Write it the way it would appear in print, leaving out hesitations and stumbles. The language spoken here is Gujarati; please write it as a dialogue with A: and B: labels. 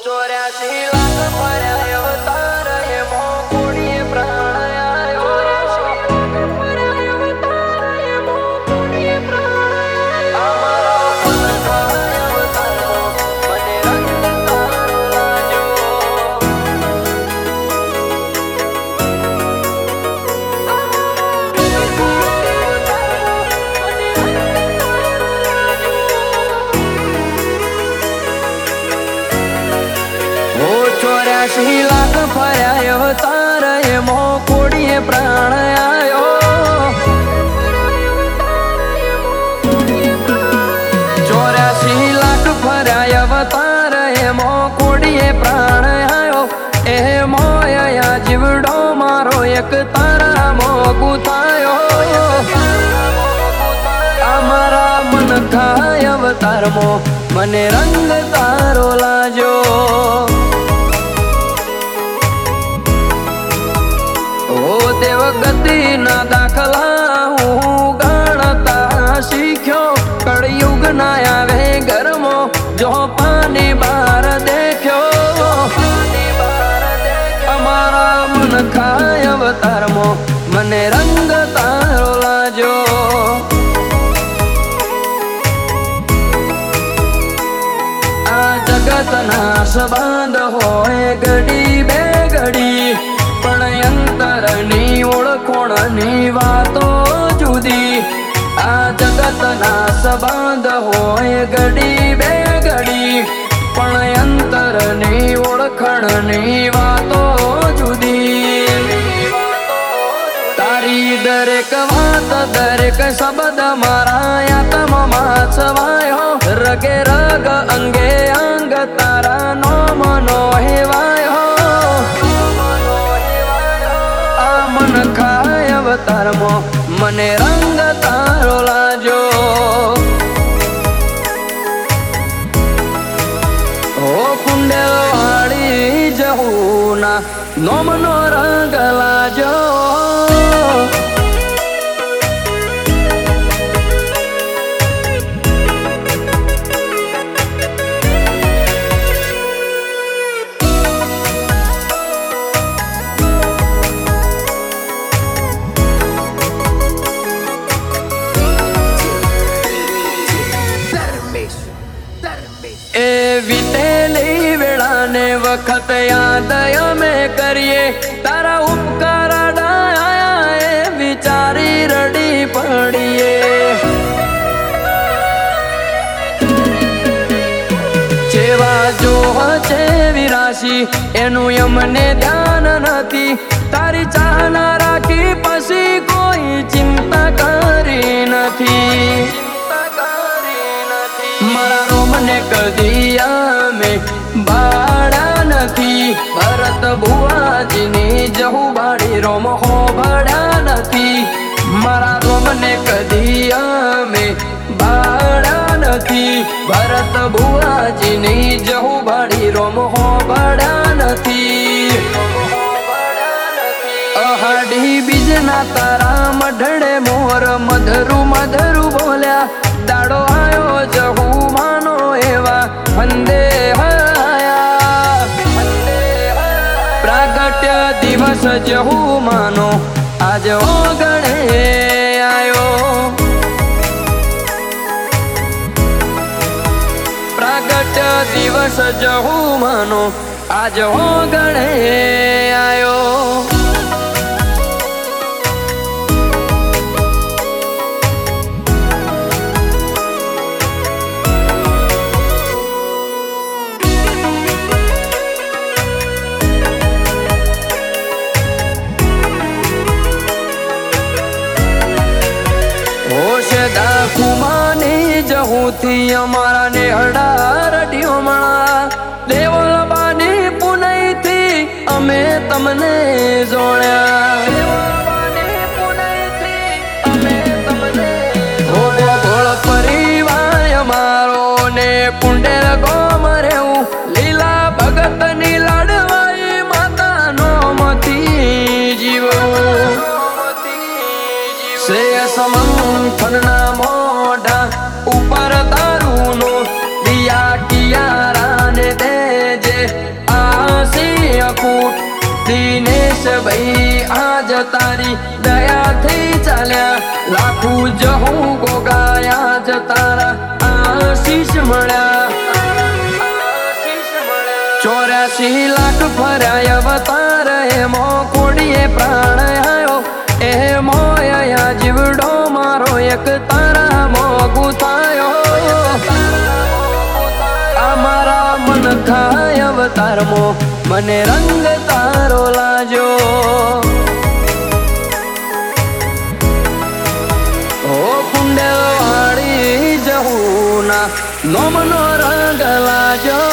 A: 84 લાખ ફર્યા અવતાર એમો કોડીએ પ્રાણ આયો 84 લાખ ફર્યા અવતાર એમો કોડીએ પ્રાણ અમારા મન થાય અવતારો મને રંગ તારો લાજો ઓ 84 લાખ ફર્યા અવતાર એમો કોડીએ પ્રાણ આયો 84 લાખ ફર્યા અવતાર એમો કોડીએ પ્રાણ આયો એ મોયા જીવડો મારો એક તારા મોગું થાયો અમારા મન ખાય અવતારમો મને રંગ તારો લાજો દેવ ગતિ ના દાખલા હું ગણતા શીખ્યો કળયુગ ના આવે ઘરમો જો પાણી બાર દેખ્યો અમારા મન ખાય અવતારમો મને રંગ તારો લાજો આ જગત ના સંબંધ હોય ઘડી બે ઘડી પણ અંતરની ઓળખોણની વાતો જુદી આ જગતના સંબંધ હોય ઘડી બે ઘડી પણ અંતરની ઓળખણની વાતો જુદી તારી દરેક વાત દરેક શબ્દ મારા આત્મામાં છવાયો રગે રગ અંગે અંગ તારા નો મનો હેવાયો મન ખાય અવતારમો મને રંગ તારો લાજો ઓ કુંડલ વાળી જહુના નોમનો રંગ લાજો એ વીતેલી વેળાને વખત યાદ અમે કરીએ તારા ઉપકાર આયા એ વિચારી રડી પડીએ જેવા જોહ છે વિરાશી એનું અમને ધ્યાન નથી તારી ચાહના રાખી પછી કોઈ ચિંતા કરી નથી મારા રોમને કદી અમે બાળા નથી ભરત ભુવાજીની જહુ બાળી રોમ હોભળ્યા નથી મારા રોમને કદી અમે બાળા નથી ભરત ભુવાજીની જહુ બાળી રોમ હોભળ્યા નથી અહાડી બીજના તારા મઢડે મોર મધરું મધરું બોલ્યા દાડો આયો જહુ માનો એવા વંદે હયા પ્રાગટ્ય દિવસ જહુ માનો આજ ઓગણે આયો પ્રાગટ્ય દિવસ જહુ માનો આજ ઓગણે આયો દાખુમાની જહુથી અમારા ને હડા રડિયો મળા દેવલ બાની પુનઈથી અમે તમને જોડ્યા ગોળ પરિવાર અમારો ને કુંડેલ ગોમ રેવું લીલા ભગતની લાડવાઈ માતાનો મથી જીવવું સમંથનના મોઢા ઉપર તારું નો દિયા કિયારા ને દેજે તારી દયાથી ચાલ્યા લાખું જહું ગોગાયા જ તારા આશીષ મળ્યા 84 લાખ ફર્યા અવતાર એમો કોડીએ પ્રાણ આયો એમો આયા જીવડો મારો એક તારા મોગું થાયો અમારા મન થાય અવતારમો મને રંગ તારો લાજો ઓ કુંડલવાળી જહુના નોમનો રંગ લાજો